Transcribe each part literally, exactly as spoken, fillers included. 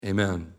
Amen.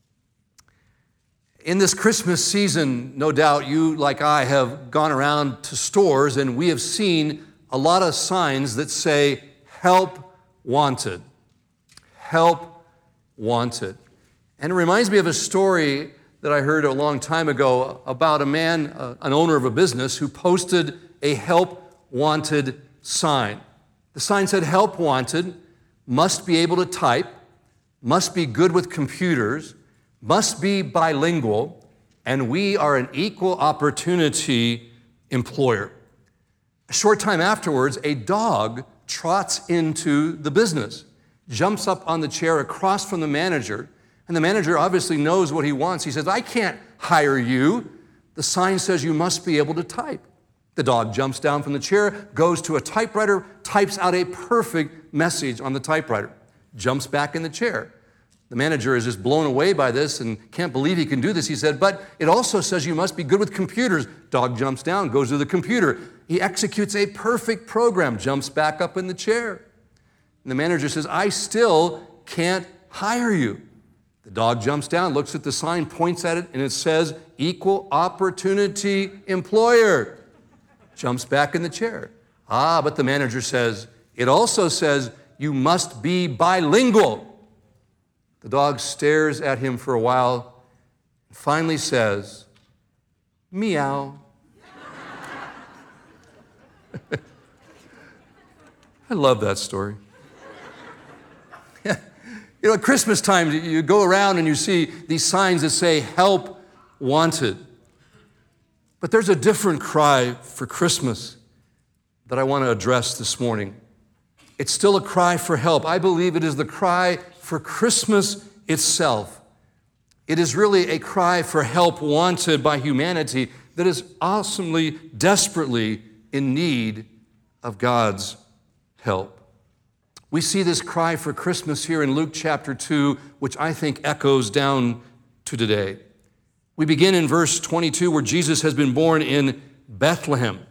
In this Christmas season, no doubt you, like I, have gone around to stores and we have seen a lot of signs that say, help wanted. Help wanted. And it reminds me of a story that I heard a long time ago about a man, uh, an owner of a business, who posted a help wanted sign. The sign said, help wanted, must be able to type, must be good with computers, must be bilingual, and we are an equal opportunity employer. A short time afterwards, a dog trots into the business, jumps up on the chair across from the manager, and the manager obviously knows what he wants. He says, I can't hire you. The sign says you must be able to type. The dog jumps down from the chair, goes to a typewriter, types out a perfect message on the typewriter, jumps back in the chair. The manager is just blown away by this and can't believe he can do this. He said, but it also says you must be good with computers. Dog jumps down, goes to the computer. He executes a perfect program, jumps back up in the chair. And the manager says, I still can't hire you. The dog jumps down, looks at the sign, points at it, and it says, equal opportunity employer. Jumps back in the chair. Ah, but the manager says, it also says you must be bilingual. The dog stares at him for a while and finally says, meow. I love that story. You know, at Christmas time, you go around and you see these signs that say, help wanted. But there's a different cry for Christmas that I want to address this morning. It's still a cry for help. I believe it is the cry for Christmas itself. It is really a cry for help wanted by humanity that is awesomely, desperately in need of God's help. We see this cry for Christmas here in Luke chapter two, which I think echoes down to today. We begin in verse twenty-two, where Jesus has been born in Bethlehem.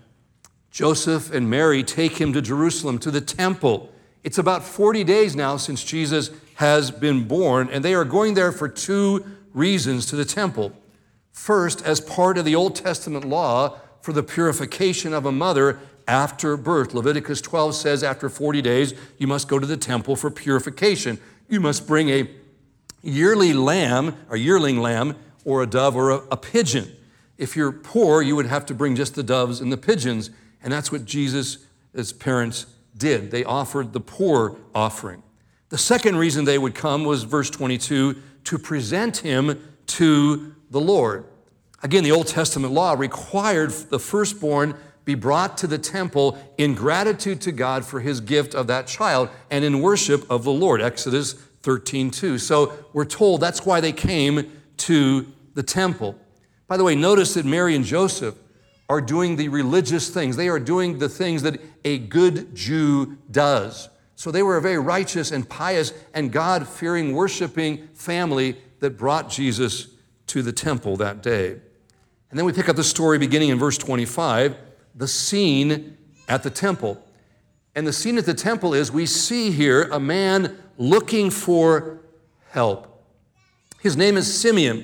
Joseph and Mary take him to Jerusalem, to the temple. It's about forty days now since Jesus has been born, and they are going there for two reasons to the temple. First, as part of the Old Testament law for the purification of a mother after birth. Leviticus twelve says after forty days, you must go to the temple for purification. You must bring a yearly lamb, a yearling lamb, or a dove or a, a pigeon. If you're poor, you would have to bring just the doves and the pigeons, and that's what Jesus' parents did. They offered the poor offering. The second reason they would come was verse twenty-two, to present him to the Lord. Again, the Old Testament law required the firstborn be brought to the temple in gratitude to God for his gift of that child and in worship of the Lord, Exodus thirteen two. So we're told that's why they came to the temple. By the way, notice that Mary and Joseph are doing the religious things. They are doing the things that a good Jew does. So they were a very righteous and pious and God-fearing, worshiping family that brought Jesus to the temple that day. And then we pick up the story beginning in verse twenty-five, the scene at the temple. And the scene at the temple is we see here a man looking for help. His name is Simeon.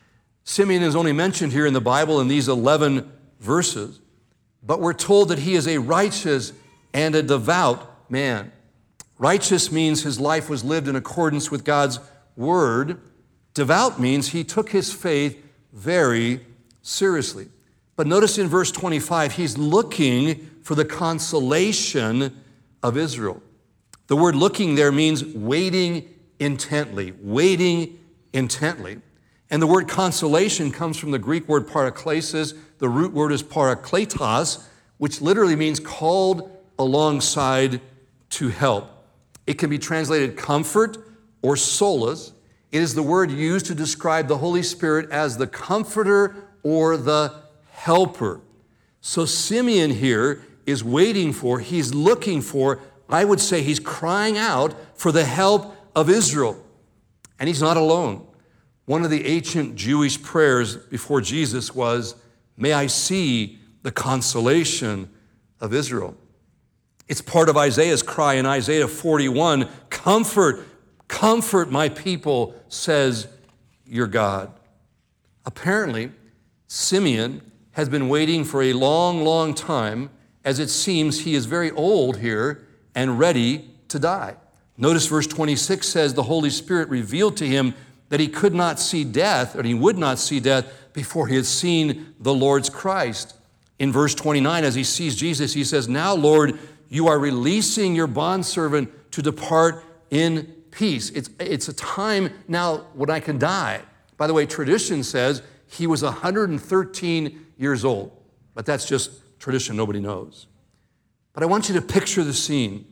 Simeon is only mentioned here in the Bible in these eleven verses, but we're told that he is a righteous and a devout man. Righteous means his life was lived in accordance with God's word. Devout means he took his faith very seriously. But notice in verse twenty-five, he's looking for the consolation of Israel. The word looking there means waiting intently, waiting intently. And the word consolation comes from the Greek word paraklesis. The root word is parakletos, which literally means called alongside to help. It can be translated comfort or solace. It is the word used to describe the Holy Spirit as the comforter or the helper. So Simeon here is waiting for, he's looking for, I would say he's crying out for the help of Israel. And he's not alone. One of the ancient Jewish prayers before Jesus was, may I see the consolation of Israel. It's part of Isaiah's cry in Isaiah forty-one, comfort, Comfort my people, says your God. Apparently, Simeon has been waiting for a long, long time, as it seems he is very old here and ready to die. Notice verse twenty-six says the Holy Spirit revealed to him that he could not see death, or he would not see death before he had seen the Lord's Christ. In verse twenty-nine, as he sees Jesus, he says, now, Lord, you are releasing your bondservant to depart in peace. It's, it's a time now when I can die. By the way, tradition says he was one hundred thirteen years old, but that's just tradition, nobody knows. But I want you to picture the scene.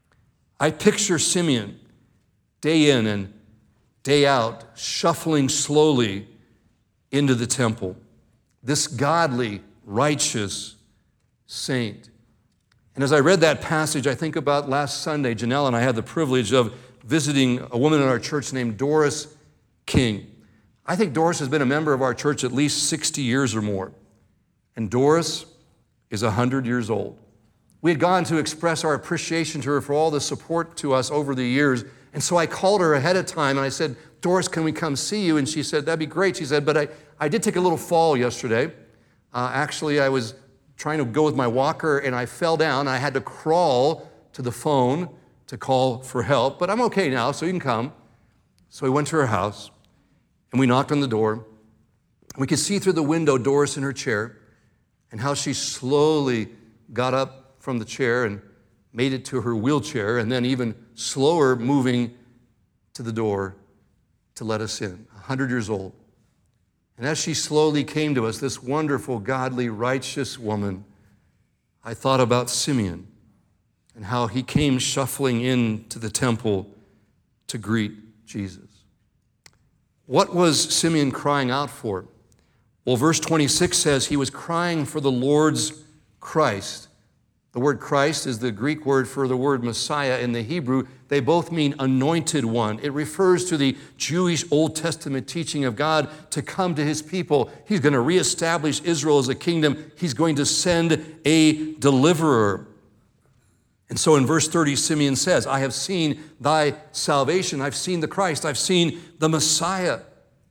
I picture Simeon day in and day out, shuffling slowly into the temple. This godly, righteous saint. And as I read that passage, I think about last Sunday, Janelle and I had the privilege of visiting a woman in our church named Doris King. I think Doris has been a member of our church at least sixty years or more. And Doris is one hundred years old. We had gone to express our appreciation to her for all the support to us over the years. And so I called her ahead of time and I said, Doris, can we come see you? And she said, that'd be great. She said, but I, I did take a little fall yesterday. Uh, actually, I was trying to go with my walker and I fell down. I had to crawl to the phone to call for help, but I'm okay now, so you can come. So we went to her house and we knocked on the door. We could see through the window Doris in her chair and how she slowly got up from the chair and made it to her wheelchair, and then even slower moving to the door to let us in, one hundred years old. And as she slowly came to us, this wonderful, godly, righteous woman, I thought about Simeon and how he came shuffling into the temple to greet Jesus. What was Simeon crying out for? Well, verse twenty-six says he was crying for the Lord's Christ. The word Christ is the Greek word for the word Messiah in the Hebrew. They both mean anointed one. It refers to the Jewish Old Testament teaching of God to come to his people. He's going to reestablish Israel as a kingdom. He's going to send a deliverer. And so in verse thirty, Simeon says, I have seen thy salvation. I've seen the Christ. I've seen the Messiah.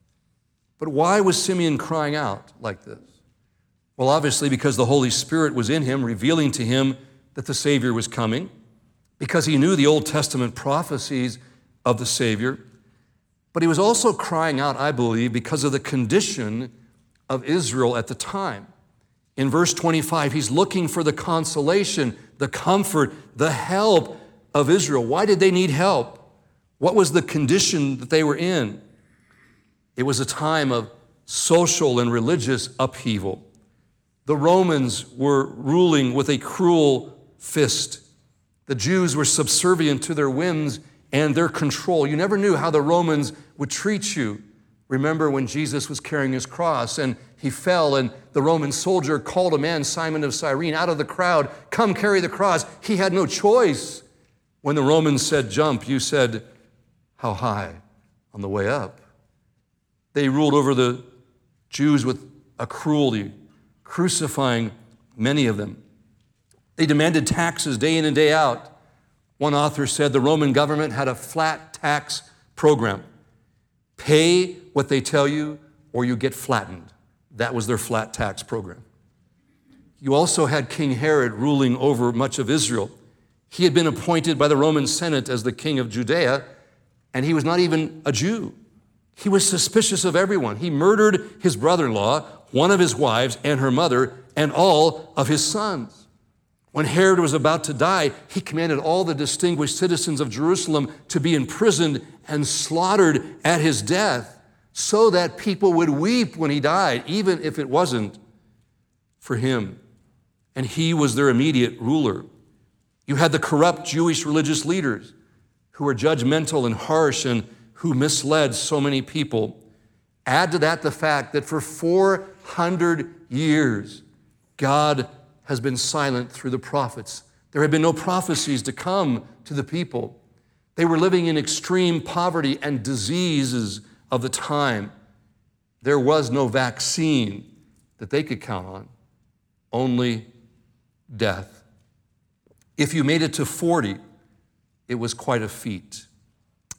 But why was Simeon crying out like this? Well, obviously because the Holy Spirit was in him, revealing to him that the Savior was coming, because he knew the Old Testament prophecies of the Savior. But he was also crying out, I believe, because of the condition of Israel at the time. In verse twenty-five, he's looking for the consolation, the comfort, the help of Israel. Why did they need help? What was the condition that they were in? It was a time of social and religious upheaval. The Romans were ruling with a cruel fist. The Jews were subservient to their whims and their control. You never knew how the Romans would treat you. Remember when Jesus was carrying his cross and he fell and the Roman soldier called a man, Simon of Cyrene, out of the crowd, come carry the cross. He had no choice. When the Romans said jump, you said, how high? On the way up. They ruled over the Jews with a cruelty, crucifying many of them. They demanded taxes day in and day out. One author said the Roman government had a flat tax program. Pay what they tell you or you get flattened. That was their flat tax program. You also had King Herod ruling over much of Israel. He had been appointed by the Roman Senate as the king of Judea, and he was not even a Jew. He was suspicious of everyone. He murdered his brother-in-law, one of his wives, and her mother, and all of his sons. When Herod was about to die, he commanded all the distinguished citizens of Jerusalem to be imprisoned and slaughtered at his death so that people would weep when he died, even if it wasn't for him. And he was their immediate ruler. You had the corrupt Jewish religious leaders who were judgmental and harsh and who misled so many people. Add to that the fact that for four hundred years, God has been silent through the prophets. There had been no prophecies to come to the people. They were living in extreme poverty and diseases of the time. There was no vaccine that they could count on, only death. If you made it to forty, it was quite a feat.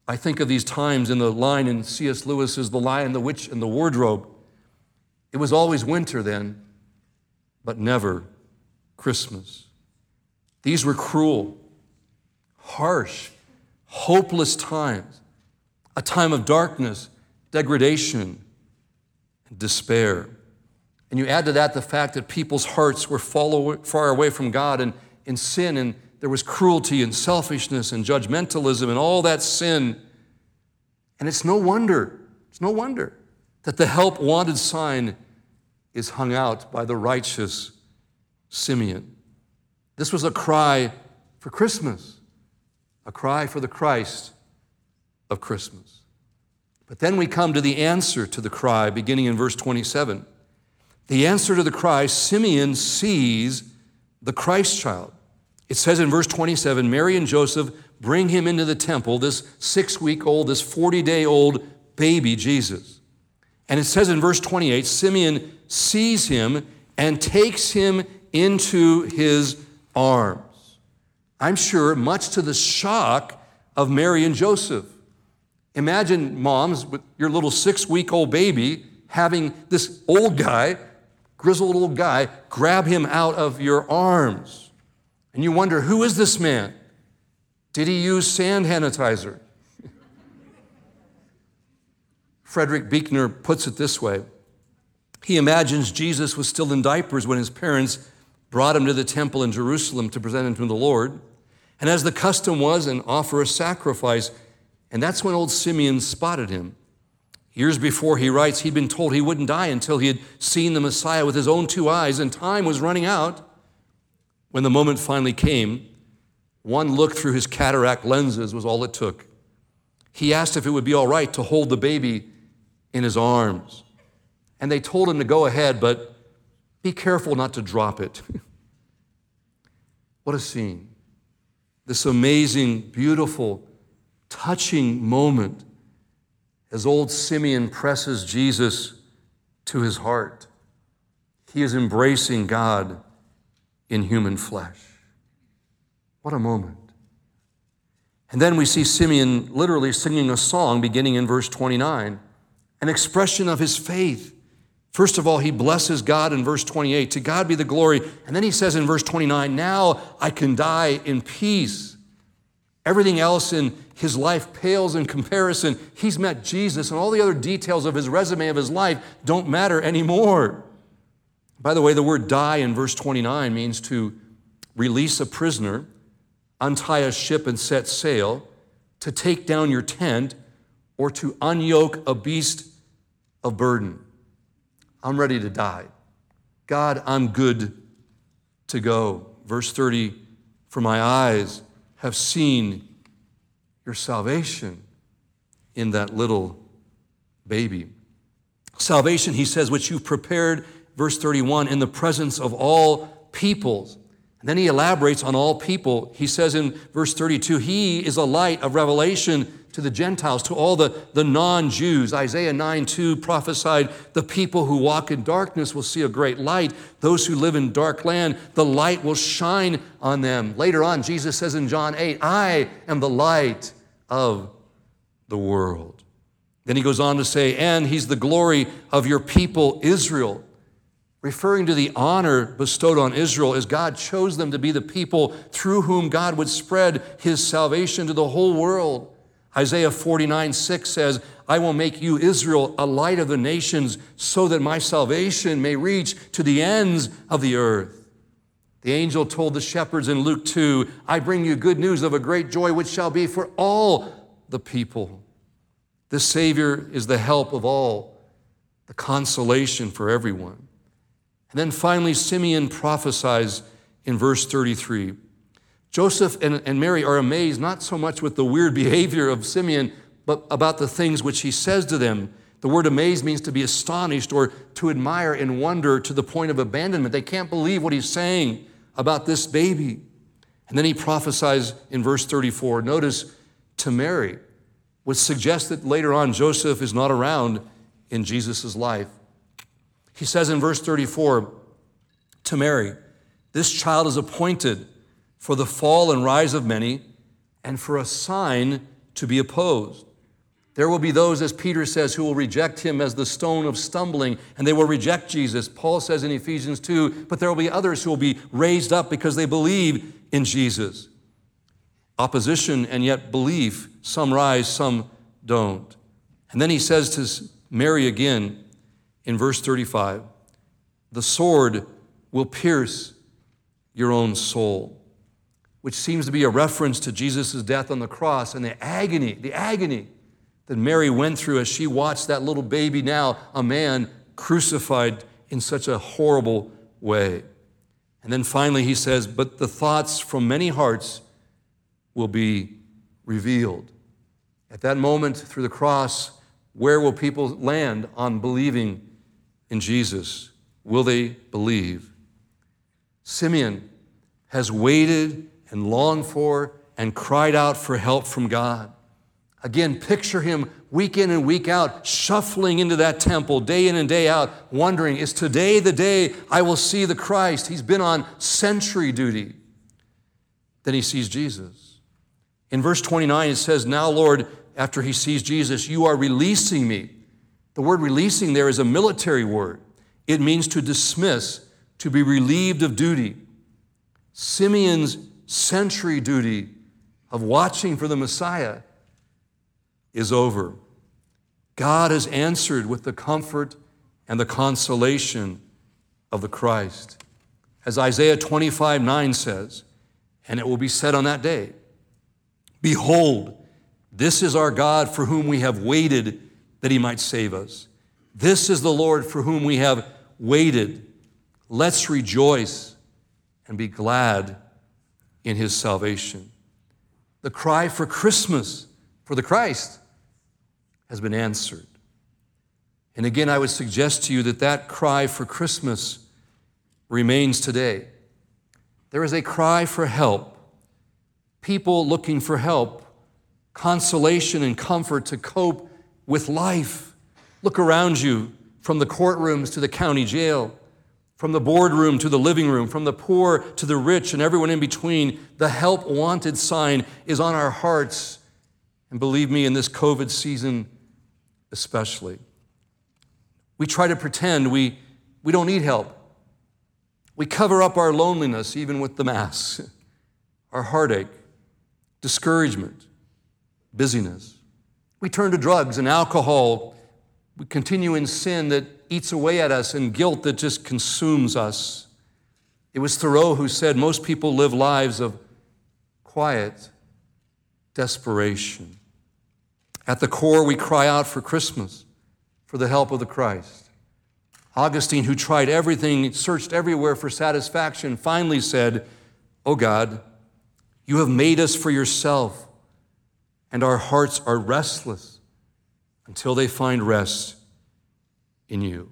I think of these times in the line in C S Lewis's The Lion, the Witch, and the Wardrobe. It was always winter then, but never Christmas. These were cruel, harsh, hopeless times, a time of darkness, degradation, and despair. And you add to that the fact that people's hearts were far away from God and in sin, and there was cruelty and selfishness and judgmentalism and all that sin. And it's no wonder, it's no wonder that the help wanted sign is hung out by the righteous Simeon. This was a cry for Christmas, a cry for the Christ of Christmas. But then we come to the answer to the cry, beginning in verse twenty-seven. The answer to the cry, Simeon sees the Christ child. It says in verse twenty-seven, Mary and Joseph bring him into the temple, this six-week-old, this forty-day-old baby Jesus. And it says in verse twenty-eight, Simeon sees him and takes him into his arms. I'm sure much to the shock of Mary and Joseph. Imagine moms with your little six-week-old baby having this old guy, grizzled old guy, grab him out of your arms. And you wonder, who is this man? Did he use sand sanitizer? Frederick Buechner puts it this way. He imagines Jesus was still in diapers when his parents brought him to the temple in Jerusalem to present him to the Lord. And as the custom was, and offer a sacrifice. And that's when old Simeon spotted him. Years before, he writes, he'd been told he wouldn't die until he had seen the Messiah with his own two eyes, and time was running out. When the moment finally came, one look through his cataract lenses was all it took. He asked if it would be all right to hold the baby in his arms. And they told him to go ahead, but be careful not to drop it. What a scene. This amazing, beautiful, touching moment as old Simeon presses Jesus to his heart. He is embracing God in human flesh. What a moment. And then we see Simeon literally singing a song beginning in verse twenty-nine, an expression of his faith. First of all, he blesses God in verse twenty-eight. To God be the glory. And then he says in verse twenty-nine, now I can die in peace. Everything else in his life pales in comparison. He's met Jesus, and all the other details of his resume of his life don't matter anymore. By the way, the word die in verse twenty-nine means to release a prisoner, untie a ship and set sail, to take down your tent, or to unyoke a beast of burden. I'm ready to die. God, I'm good to go. Verse thirty, for my eyes have seen your salvation in that little baby. Salvation, he says, which you've prepared, verse thirty-one, in the presence of all peoples. And then he elaborates on all people. He says in verse thirty-two, he is a light of revelation to the Gentiles, to all the, the non-Jews. Isaiah nine two prophesied, the people who walk in darkness will see a great light. Those who live in dark land, the light will shine on them. Later on, Jesus says in John eight, I am the light of the world. Then he goes on to say, and he's the glory of your people, Israel. Referring to the honor bestowed on Israel as God chose them to be the people through whom God would spread his salvation to the whole world. Isaiah forty-nine six says, I will make you, Israel, a light of the nations, so that my salvation may reach to the ends of the earth. The angel told the shepherds in Luke two, I bring you good news of a great joy which shall be for all the people. The Savior is the help of all, the consolation for everyone. And then finally, Simeon prophesies in verse thirty-three. Joseph and, and Mary are amazed not so much with the weird behavior of Simeon, but about the things which he says to them. The word amazed means to be astonished or to admire and wonder to the point of abandonment. They can't believe what he's saying about this baby. And then he prophesies in verse thirty-four. Notice, to Mary, which suggests that later on Joseph is not around in Jesus' life. He says in verse thirty-four, to Mary, this child is appointed for the fall and rise of many, and for a sign to be opposed. There will be those, as Peter says, who will reject him as the stone of stumbling, and they will reject Jesus. Paul says in Ephesians two, but there will be others who will be raised up because they believe in Jesus. Opposition and yet belief. Some rise, some don't. And then he says to Mary again in verse thirty-five, the sword will pierce your own soul, which seems to be a reference to Jesus' death on the cross and the agony, the agony that Mary went through as she watched that little baby, now a man, crucified in such a horrible way. And then finally he says, but the thoughts from many hearts will be revealed. At that moment, through the cross, where will people land on believing in Jesus? Will they believe? Simeon has waited and longed for and cried out for help from God. Again, picture him week in and week out, shuffling into that temple day in and day out, wondering, is today the day I will see the Christ? He's been on sentry duty. Then he sees Jesus. In verse twenty-nine, it says, now, Lord, after he sees Jesus, you are releasing me. The word releasing there is a military word. It means to dismiss, to be relieved of duty. Simeon's sentry duty of watching for the Messiah is over. God has answered with the comfort and the consolation of the Christ. As Isaiah twenty-five nine says, and it will be said on that day, behold, this is our God for whom we have waited that he might save us. This is the Lord for whom we have waited. Let's rejoice and be glad in his salvation. The cry for Christmas for the Christ has been answered. And again, I would suggest to you that that cry for Christmas remains today. There is a cry for help, people looking for help, consolation and comfort to cope with life. Look around you, from the courtrooms to the county jail, from the boardroom to the living room, from the poor to the rich and everyone in between. The help wanted sign is on our hearts. And believe me, in this COVID season especially. We try to pretend we, we don't need help. We cover up our loneliness even with the masks, our heartache, discouragement, busyness. We turn to drugs and alcohol. We continue in sin that eats away at us and guilt that just consumes us. It was Thoreau who said most people live lives of quiet desperation. At the core, we cry out for Christmas, for the help of the Christ. Augustine, who tried everything, searched everywhere for satisfaction, finally said, "O God, you have made us for yourself, and our hearts are restless until they find rest in you."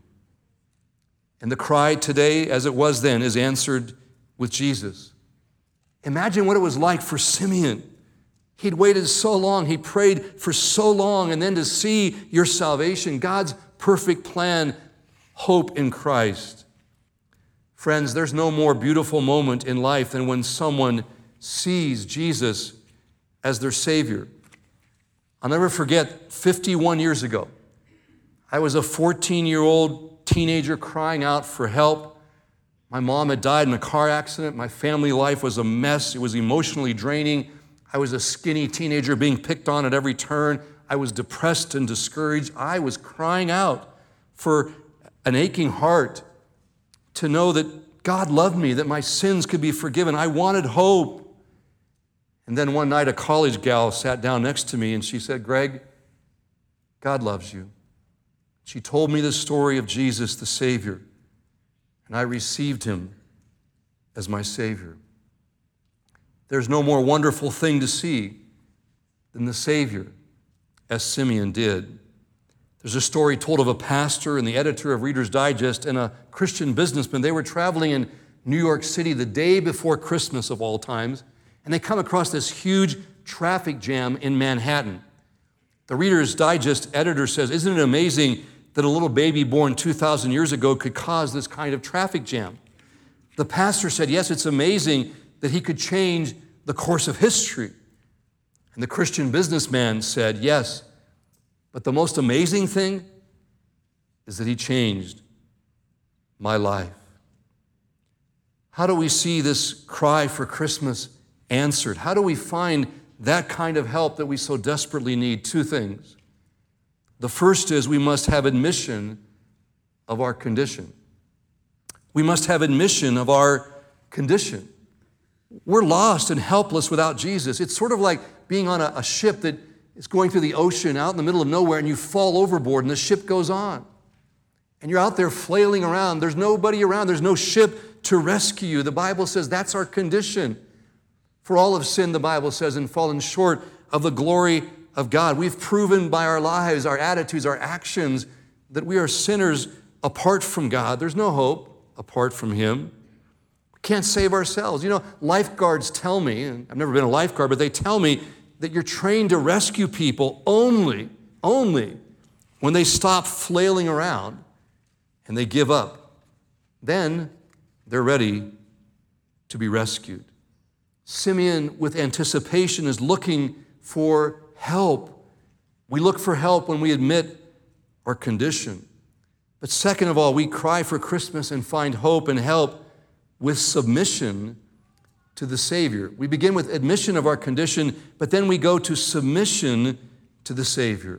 And the cry today, as it was then, is answered with Jesus. Imagine what it was like for Simeon. He'd waited so long, he prayed for so long, and then to see your salvation, God's perfect plan, hope in Christ. Friends, there's no more beautiful moment in life than when someone sees Jesus as their Savior. I'll never forget, fifty-one years ago, I was a fourteen-year-old teenager crying out for help. My mom had died in a car accident. My family life was a mess. It was emotionally draining. I was a skinny teenager being picked on at every turn. I was depressed and discouraged. I was crying out for an aching heart to know that God loved me, that my sins could be forgiven. I wanted hope. And then one night a college gal sat down next to me and she said, "Greg, God loves you." She told me the story of Jesus, the Savior, and I received him as my Savior. There's no more wonderful thing to see than the Savior, as Simeon did. There's a story told of a pastor and the editor of Reader's Digest and a Christian businessman. They were traveling in New York City the day before Christmas of all times, and they come across this huge traffic jam in Manhattan. The Reader's Digest editor says, "Isn't it amazing that a little baby born two thousand years ago could cause this kind of traffic jam?" The pastor said, "Yes, it's amazing that he could change the course of history." And the Christian businessman said, yes, but the most amazing thing is that he changed my life. How do we see this cry for Christmas answered? How do we find that kind of help that we so desperately need? Two things. The first is we must have admission of our condition. We must have admission of our condition. We're lost and helpless without Jesus. It's sort of like being on a, a ship that is going through the ocean out in the middle of nowhere, and you fall overboard and the ship goes on. And you're out there flailing around. There's nobody around. There's no ship to rescue you. The Bible says that's our condition. For all have sinned, the Bible says, and fallen short of the glory of God. We've proven by our lives, our attitudes, our actions, that we are sinners apart from God. There's no hope apart from Him. We can't save ourselves. You know, lifeguards tell me, and I've never been a lifeguard, but they tell me that you're trained to rescue people only, only when they stop flailing around and they give up. Then they're ready to be rescued. Simeon, with anticipation, is looking for help. We look for help when we admit our condition. But second of all, we cry for Christmas and find hope and help with submission to the Savior. We begin with admission of our condition, but then we go to submission to the Savior.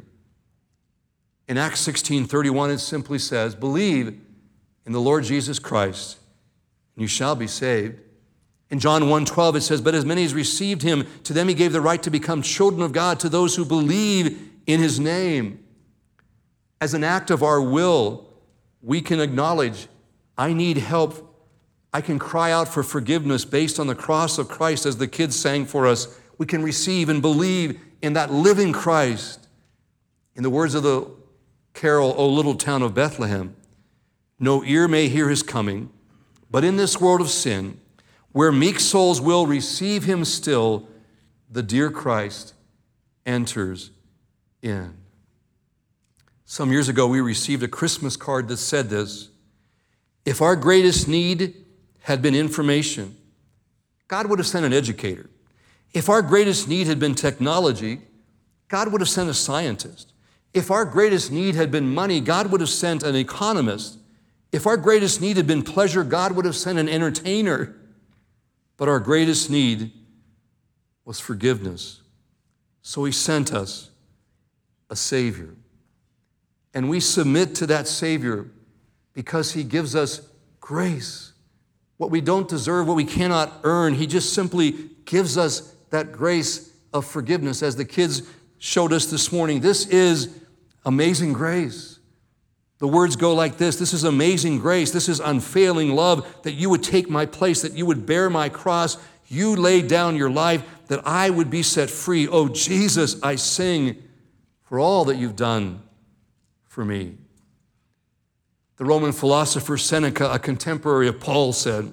In Acts sixteen thirty-one, it simply says, believe in the Lord Jesus Christ, and you shall be saved. In John one twelve, it says, but as many as received Him, to them He gave the right to become children of God, to those who believe in His name. As an act of our will, we can acknowledge, I need help. I can cry out for forgiveness based on the cross of Christ, as the kids sang for us. We can receive and believe in that living Christ. In the words of the carol, O Little Town of Bethlehem, no ear may hear His coming, but in this world of sin, where meek souls will receive Him still, the dear Christ enters in. Some years ago, we received a Christmas card that said this: if our greatest need had been information, God would have sent an educator. If our greatest need had been technology, God would have sent a scientist. If our greatest need had been money, God would have sent an economist. If our greatest need had been pleasure, God would have sent an entertainer. But our greatest need was forgiveness. So He sent us a Savior. And we submit to that Savior because He gives us grace. What we don't deserve, what we cannot earn, He just simply gives us that grace of forgiveness. As the kids showed us this morning, this is amazing grace. The words go like this: this is amazing grace. This is unfailing love, that you would take my place, that you would bear my cross. You laid down your life that I would be set free. Oh, Jesus, I sing for all that you've done for me. The Roman philosopher Seneca, a contemporary of Paul, said,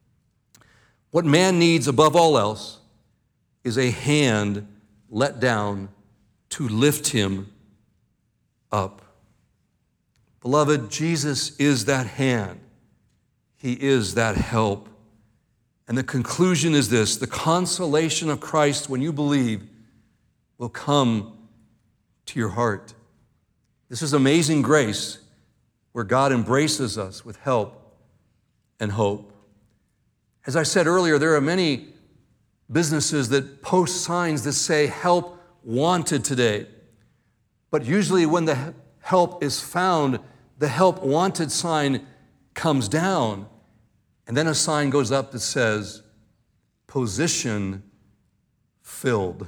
what man needs above all else is a hand let down to lift him up. Beloved, Jesus is that hand. He is that help. And the conclusion is this: the consolation of Christ, when you believe, will come to your heart. This is amazing grace, where God embraces us with help and hope. As I said earlier, there are many businesses that post signs that say help wanted today. But usually when the help is found, the help wanted sign comes down, and then a sign goes up that says, position filled.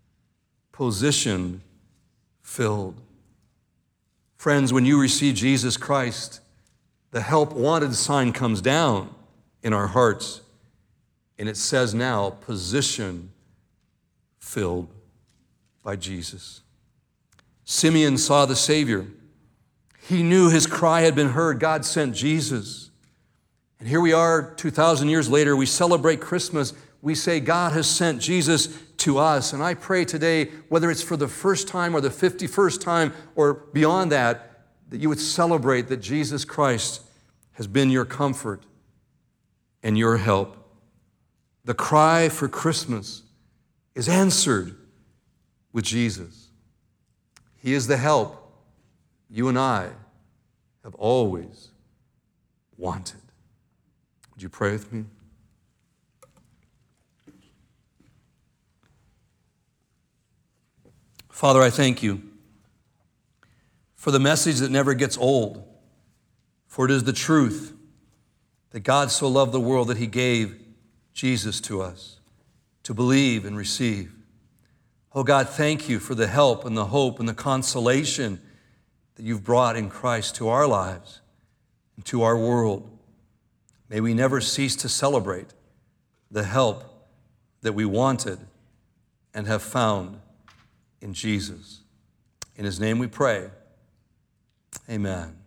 Position filled. Friends, when you receive Jesus Christ, the help wanted sign comes down in our hearts, and it says now, position filled by Jesus. Simeon saw the Savior. He knew his cry had been heard. God sent Jesus. And here we are two thousand years later. We celebrate Christmas. We say God has sent Jesus to us. And I pray today, whether it's for the first time or the fifty-first time or beyond that, that you would celebrate that Jesus Christ has been your comfort and your help. The cry for Christmas is answered with Jesus. He is the help you and I have always wanted. Would you pray with me? Father, I thank you for the message that never gets old, for it is the truth that God so loved the world that he gave Jesus to us to believe and receive. Oh God, thank you for the help and the hope and the consolation that you've brought in Christ to our lives and to our world. May we never cease to celebrate the help that we wanted and have found in Jesus. In his name we pray. Amen.